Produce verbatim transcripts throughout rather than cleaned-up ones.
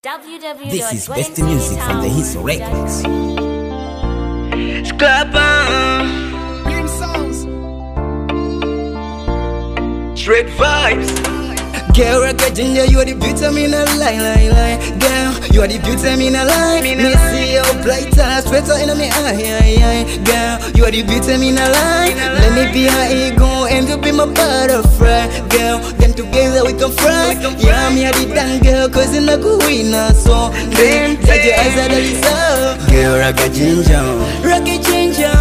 This is best music from the Hiso Records. Scrapper Green Sounds. Straight vibes. Girl, I got ginger, you are the beauty, I mean a lie, lie, lie. Girl, you are the beauty, I mean a lie. Me see your brighter, straighter in my eye, eye, eye. Girl, you are the beauty, I mean a lie. Let me be her ego and you be my butterfly. Girl, then together we can fry. Yeah, me a the damn girl, cause in a good winner. So, then, take your eyes out of the sun. Girl, I got ginger. Rocky ginger.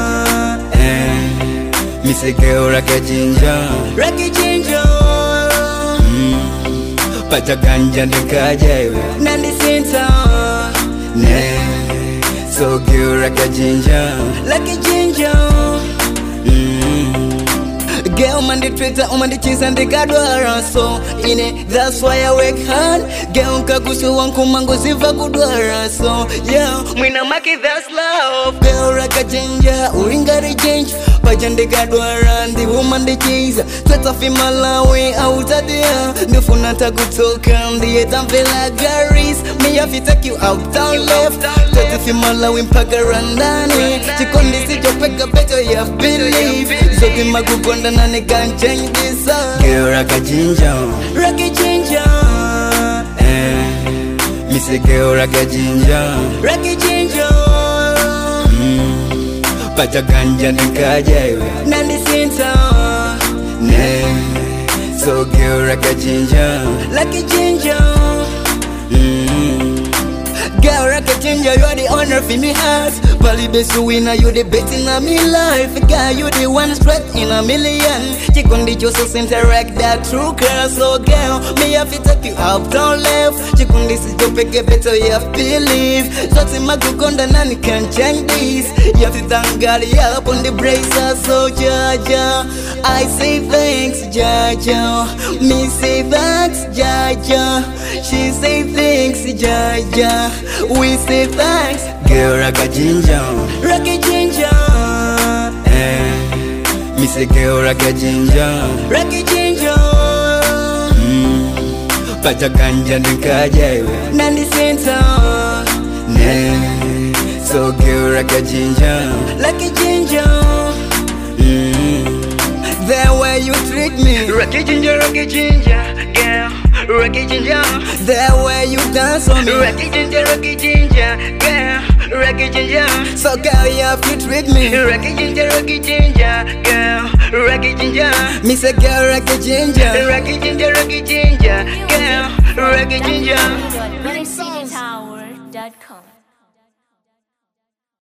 Eh, me say girl, I got ginger. Rocky ginger. Pacha ganja nikaja iwe Nandi Sinta. Ne, so girl, I got ginger. Lucky ginger. Girl, man, the Twitter, man, the cheese and the gadwara. So, in it, that's why I work hard. Girl, kakusu wanku mango siva kudwara. So, yeah, mwina maki, that's love. Girl, raka ginger, uringa the change. Pajan the gadwara, the woman the cheese. Twitter fi Malawi, out of there. The funata kutoka, the etam vela garis. Me have to take you out down left. Twitter fi Malawi, mpaka randani. Chikondi si chopeka beto, you have believe. So, kima kukonda na I can't change this up. Girl, I got ginger. Rocky ginger. Eh, me say girl, I got ginger. Rocky ginger. Mm. Pacha ganja nikaja iwe Nandi Sinta. Ne, so girl, I got ginger. Lucky ginger. Mm. Girl, rock a ginger, you are the honor for me heart. Bali besu winner, you the bet in a me life. Girl, you the one straight in a million. Chikondi just interact that true girl. So girl, me have to take you up down left. Chikondi si jopeke better, you have to believe. Zoti makukonda nani can change this. You have to thank God, yeah, up on the bracer. So Jaja, I say thanks, Jaja. Me say thanks, Jaja. She say thanks, Jaja. We say thanks. Girl, I got ginger. Rocky ginger. Eh, me say girl, I got ginger. Rocky ginger. Mm. Pacha ganja nikaja iwe Nandi Sinta. Ne, so girl, I got ginger. Lucky ginger. Mm. The way you treat me. Rocky ginger, rocky ginger, girl. Rocky ginger. The way you dance on me. Rocky ginger, rocky ginger, girl. Rocky ginger. So girl, you have to treat me. Rocky ginger, rocky ginger, girl. Rocky ginger. Me say girl, rocky ginger. Rocky ginger, rocky ginger, girl. Rocky ginger. w w w dot tower dot com